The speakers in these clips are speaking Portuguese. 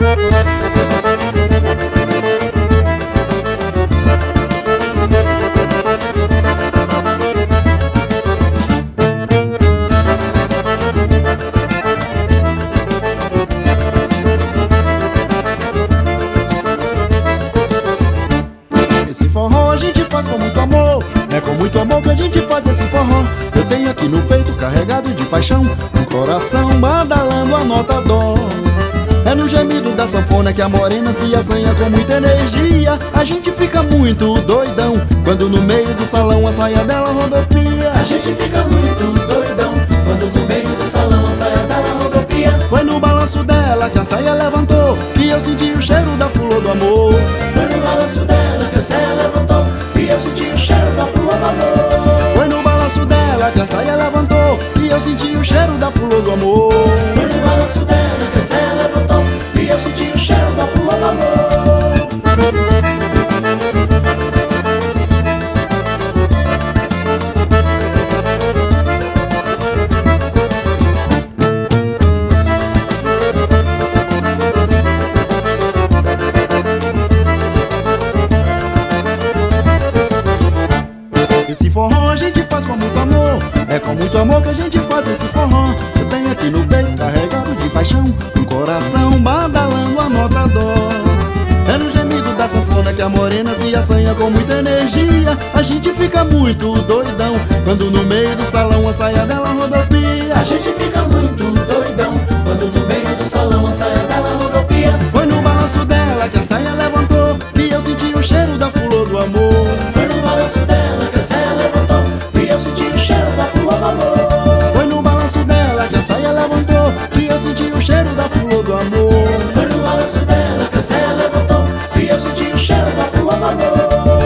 Esse forró a gente faz com muito amor, é com muito amor que a gente faz esse forró. Eu tenho aqui no peito carregado de paixão, um coração badalando a nota dó. É no gemido da sanfona que a morena se assanha com muita energia. A gente fica muito doidão quando no meio do salão a saia dela rodopia. A gente fica muito doidão quando no meio do salão a saia dela rodopia. Foi no balanço dela que a saia levantou, que eu senti o cheiro da flor do amor. Foi no balanço dela que a saia levantou, e eu senti o cheiro da flor do amor. Foi no balanço dela que a saia levantou, e eu senti o cheiro da flor do amor. Foi no balanço dela que a saia levantou, e eu senti o cheiro da flor do amor. Esse forró a gente faz com muito amor, é com muito amor que a gente faz esse forró. Eu tenho aqui no peito carregado de paixão, um coração badalando a nota dó. É no gemido da sanfona que a morena se assanha com muita energia. A gente fica muito doidão quando no meio do salão a saia dela rodopia. A gente fica muito doidão quando no meio do salão a saia dela rodopia. Foi no balanço dela que a saia levantou, e eu senti o cheiro da flor do amor. Foi no balanço dela que a saia levantou, e eu senti o cheiro da flor do amor. Foi no balanço dela que a saia levantou, e eu senti o cheiro da flor do amor. Foi no balanço dela que a saia levantou, e eu senti o cheiro da flor do amor.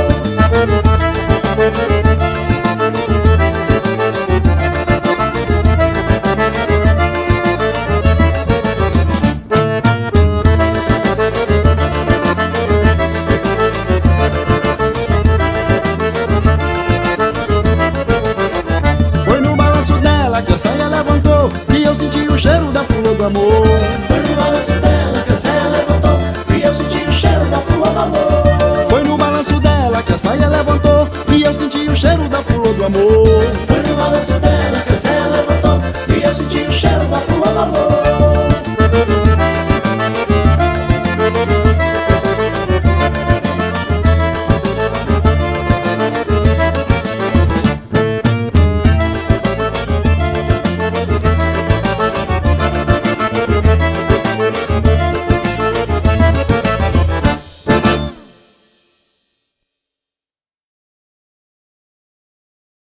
Foi no balanço dela que a saia levantou, e eu senti o cheiro da flor do amor. Foi no balanço dela que a saia levantou, e eu senti o cheiro da flor do amor. Foi no balanço dela que a saia levantou, e eu senti o cheiro da flor do amor. Foi no balanço dela